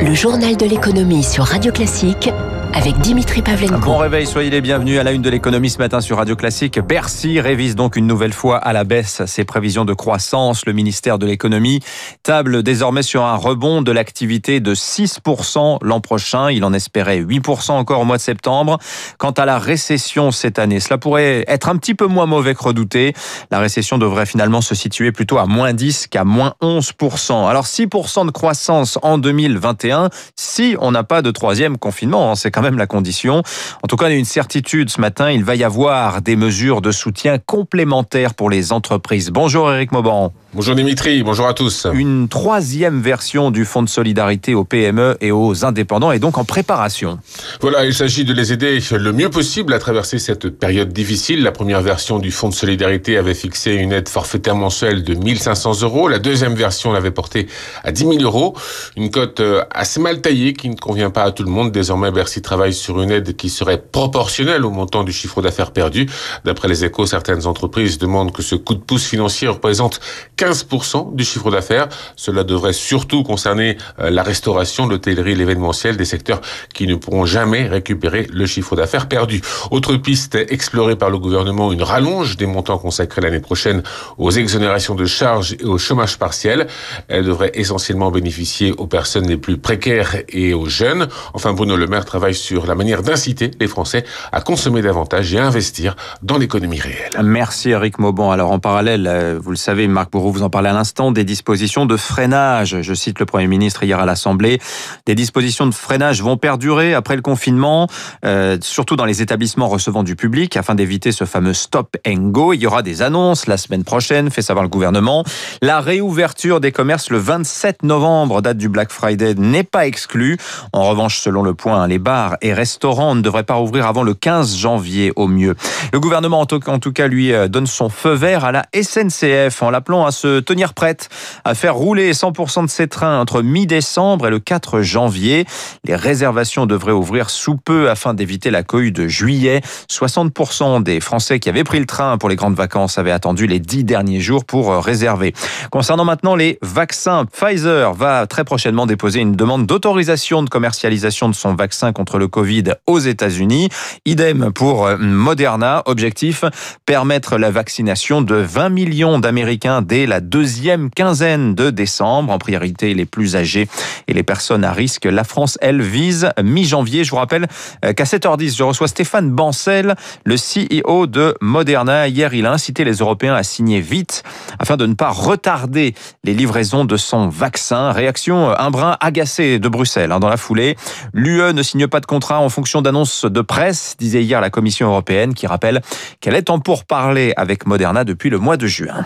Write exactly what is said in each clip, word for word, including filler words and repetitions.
Le journal de l'économie sur Radio Classique avec Dimitri Pavlenko. Bon réveil, soyez les bienvenus à la une de l'économie ce matin sur Radio Classique. Bercy révise donc une nouvelle fois à la baisse ses prévisions de croissance. Le ministère de l'économie table désormais sur un rebond de l'activité de six pour cent l'an prochain. Il en espérait huit pour cent encore au mois de septembre. Quant à la récession cette année, cela pourrait être un petit peu moins mauvais que redouté. La récession devrait finalement se situer plutôt à moins dix qu'à moins onze pour cent. Alors six pour cent de croissance en deux mille vingt et un, si on n'a pas de troisième confinement, c'est quand même la condition. En tout cas, on a une certitude ce matin, il va y avoir des mesures de soutien complémentaires pour les entreprises. Bonjour Éric Mauban. Bonjour Dimitri, bonjour à tous. Une troisième version du fonds de solidarité aux P M E et aux indépendants est donc en préparation. Voilà, il s'agit de les aider le mieux possible à traverser cette période difficile. La première version du fonds de solidarité avait fixé une aide forfaitaire mensuelle de mille cinq cents euros. La deuxième version l'avait portée à dix mille euros. Une cote assez mal taillée qui ne convient pas à tout le monde. Désormais, Bercy travaille sur une aide qui serait proportionnelle au montant du chiffre d'affaires perdu. D'après les Échos, certaines entreprises demandent que ce coup de pouce financier représente quinze pour cent du chiffre d'affaires. Cela devrait surtout concerner la restauration, l'hôtellerie, l'événementiel, des secteurs qui ne pourront jamais récupérer le chiffre d'affaires perdu. Autre piste explorée par le gouvernement, une rallonge des montants consacrés l'année prochaine aux exonérations de charges et au chômage partiel. Elle devrait essentiellement bénéficier aux personnes les plus précaires et aux jeunes. Enfin, Bruno Le Maire travaille sur la manière d'inciter les Français à consommer davantage et à investir dans l'économie réelle. Merci Éric Mauban. Alors en parallèle, vous le savez, Marc Bourreau vous en parlait à l'instant, des dispositions de freinage. Je cite le Premier ministre hier à l'Assemblée. Des dispositions de freinage vont perdurer après le confinement, euh, surtout dans les établissements recevant du public, afin d'éviter ce fameux stop and go. Il y aura des annonces la semaine prochaine, fait savoir le gouvernement. La réouverture des commerces le vingt-sept novembre, date du Black Friday, n'est pas exclue. En revanche, selon Le Point, les bars et restaurants ne devraient pas rouvrir avant le quinze janvier au mieux. Le gouvernement, en tout cas, lui donne son feu vert à la S N C F en l'appelant à se tenir prête à faire rouler cent pour cent de ses trains entre mi-décembre et le quatre janvier. Les réservations devraient ouvrir sous peu afin d'éviter la cohue de juillet. soixante pour cent des Français qui avaient pris le train pour les grandes vacances avaient attendu les dix derniers jours pour réserver. Concernant maintenant les vaccins, Pfizer va très prochainement déposer une demande d'autorisation de commercialisation de son vaccin contre le Covid aux États-Unis. Idem pour Moderna. Objectif, permettre la vaccination de vingt millions d'Américains dès la deuxième quinzaine de décembre. En priorité, les plus âgés et les personnes à risque. La France, elle, vise mi-janvier. Je vous rappelle qu'à sept heures dix, je reçois Stéphane Bancel, le C E O de Moderna. Hier, il a incité les Européens à signer vite afin de ne pas retarder les livraisons de son vaccin. Réaction un brin agacée de Bruxelles dans la foulée. L'U E ne signe pas de contrat en fonction d'annonces de presse, disait hier la Commission européenne, qui rappelle qu'elle est en pourparlers avec Moderna depuis le mois de juin.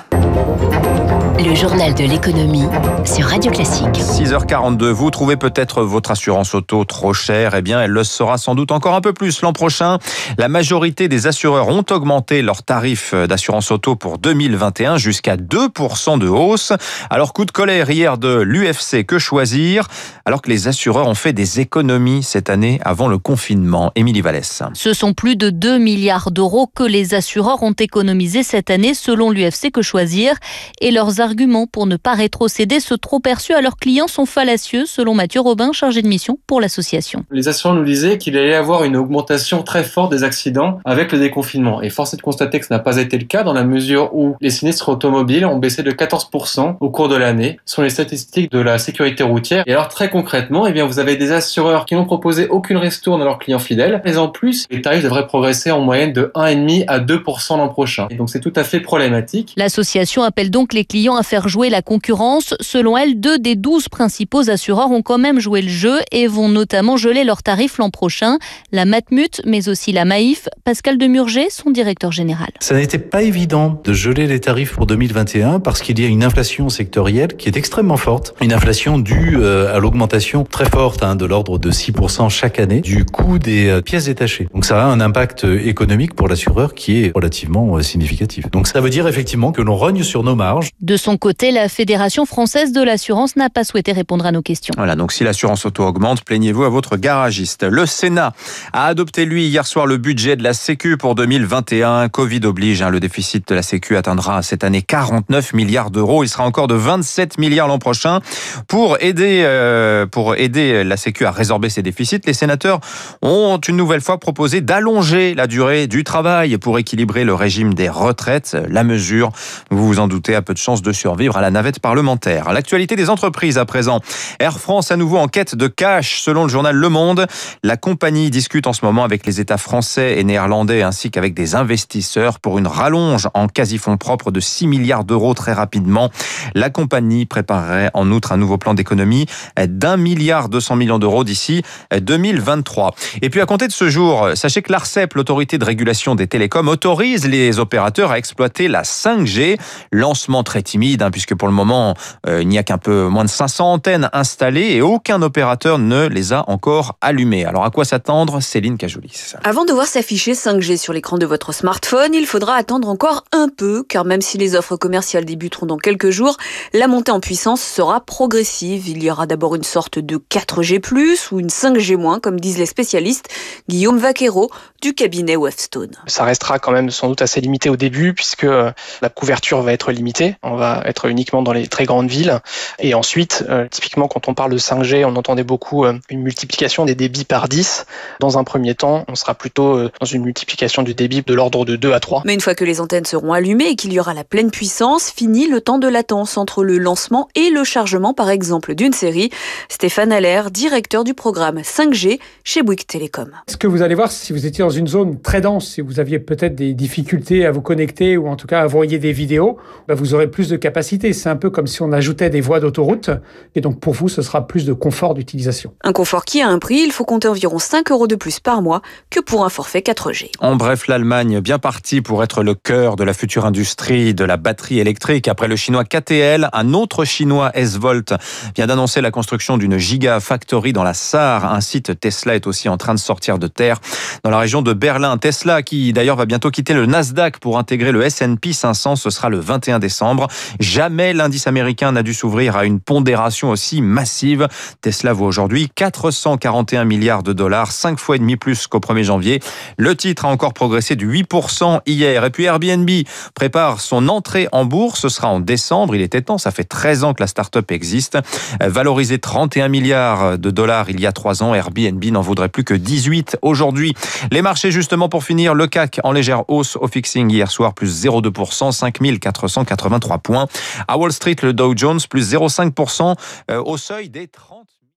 Le journal de l'économie sur Radio Classique. six heures quarante-deux, vous trouvez peut-être votre assurance auto trop chère, eh bien elle le sera sans doute encore un peu plus l'an prochain. La majorité des assureurs ont augmenté leurs tarifs d'assurance auto pour deux mille vingt et un jusqu'à deux pour cent de hausse. Alors coup de colère hier de l'U F C, que choisir alors que les assureurs ont fait des économies cette année avant le confinement. Émilie Vallès. Ce sont plus de deux milliards d'euros que les assureurs ont économisés cette année selon l'U F C Que Choisir, et leurs arguments pour ne pas rétrocéder ceux trop perçus à leurs clients sont fallacieux selon Mathieu Robin, chargé de mission pour l'association. Les assureurs nous disaient qu'il allait y avoir une augmentation très forte des accidents avec le déconfinement, et force est de constater que ce n'a pas été le cas dans la mesure où les sinistres automobiles ont baissé de quatorze pour cent au cours de l'année, ce sont les statistiques de la sécurité routière. Et alors très concrètement, eh bien, vous avez des assureurs qui n'ont proposé aucune ristourne à leurs clients fidèles, mais en plus les tarifs devraient progresser en moyenne de un virgule cinq à deux pour cent l'an prochain, et donc c'est tout à fait problématique. L'association appelle donc les clients à faire jouer la concurrence. Selon elle, deux des douze principaux assureurs ont quand même joué le jeu et vont notamment geler leurs tarifs l'an prochain. La Matmut, mais aussi la Maïf. Pascal Demurger, son directeur général. Ça n'était pas évident de geler les tarifs pour deux mille vingt et un parce qu'il y a une inflation sectorielle qui est extrêmement forte. Une inflation due à l'augmentation très forte, hein, de l'ordre de six pour cent chaque année, du coût des pièces détachées. Donc ça a un impact économique pour l'assureur qui est relativement significatif. Donc ça veut dire effectivement que l'on rogne sur nos marges. De son son côté, la Fédération française de l'assurance n'a pas souhaité répondre à nos questions. Voilà, donc si l'assurance auto augmente, plaignez-vous à votre garagiste. Le Sénat a adopté, lui, hier soir, le budget de la Sécu pour deux mille vingt et un. Covid oblige, hein, le déficit de la Sécu atteindra cette année quarante-neuf milliards d'euros. Il sera encore de vingt-sept milliards l'an prochain. Pour aider, euh, pour aider la Sécu à résorber ses déficits, les sénateurs ont une nouvelle fois proposé d'allonger la durée du travail pour équilibrer le régime des retraites. La mesure, vous vous en doutez, a peu de chances de survivre à la navette parlementaire. L'actualité des entreprises à présent. Air France à nouveau en quête de cash, selon le journal Le Monde. La compagnie discute en ce moment avec les États français et néerlandais ainsi qu'avec des investisseurs pour une rallonge en quasi-fonds propres de six milliards d'euros très rapidement. La compagnie préparerait en outre un nouveau plan d'économie d'un milliard deux cents millions d'euros d'ici deux mille vingt-trois. Et puis à compter de ce jour, sachez que l'ARCEP, l'autorité de régulation des télécoms, autorise les opérateurs à exploiter la cinq G. Lancement très timide, hein, puisque pour le moment, euh, il n'y a qu'un peu moins de cinq cents antennes installées et aucun opérateur ne les a encore allumées. Alors à quoi s'attendre, Céline Cajoulis? Avant de voir s'afficher cinq G sur l'écran de votre smartphone, il faudra attendre encore un peu, car même si les offres commerciales débuteront dans quelques jours, la montée en puissance sera progressive. Il y aura d'abord une sorte de quatre G plus ou une cinq G moins, comme disent les spécialistes. Guillaume Vaquero du cabinet Wavestone. Ça restera quand même sans doute assez limité au début, puisque la couverture va être limitée. On va être uniquement dans les très grandes villes. Et ensuite, euh, typiquement, quand on parle de cinq G, on entendait beaucoup euh, une multiplication des débits par dix. Dans un premier temps, on sera plutôt euh, dans une multiplication du débit de l'ordre de deux à trois. Mais une fois que les antennes seront allumées et qu'il y aura la pleine puissance, fini le temps de latence entre le lancement et le chargement, par exemple, d'une série. Stéphane Allaire, directeur du programme cinq G chez Bouygues Télécom. Ce que vous allez voir, si vous étiez dans une zone très dense, si vous aviez peut-être des difficultés à vous connecter ou en tout cas à envoyer des vidéos, bah vous aurez plus de capacité. C'est un peu comme si on ajoutait des voies d'autoroute. Et donc pour vous, ce sera plus de confort d'utilisation. Un confort qui a un prix, il faut compter environ cinq euros de plus par mois que pour un forfait quatre G. En bref, l'Allemagne bien partie pour être le cœur de la future industrie de la batterie électrique. Après le chinois K T L, un autre chinois S-Volt vient d'annoncer la construction d'une gigafactory dans la Sarre. Un site Tesla est aussi en train de sortir de terre dans la région de Berlin. Tesla qui d'ailleurs va bientôt quitter le Nasdaq pour intégrer le S and P cinq cents. Ce sera le vingt et un décembre. Jamais l'indice américain n'a dû s'ouvrir à une pondération aussi massive. Tesla vaut aujourd'hui quatre cent quarante et un milliards de dollars, cinq fois et demi plus qu'au premier janvier. Le titre a encore progressé de huit pour cent hier. Et puis Airbnb prépare son entrée en bourse. Ce sera en décembre. Il était temps. Ça fait treize ans que la start-up existe. Valorisé trente et un milliards de dollars il y a trois ans, Airbnb n'en vaudrait plus que dix-huit aujourd'hui. Les marchés, justement, pour finir, le C A C en légère hausse au fixing hier soir, plus zéro virgule deux pour cent, cinq mille quatre cent quatre-vingt-trois points. À Wall Street, le Dow Jones, plus zéro virgule cinq pour cent au seuil des trente.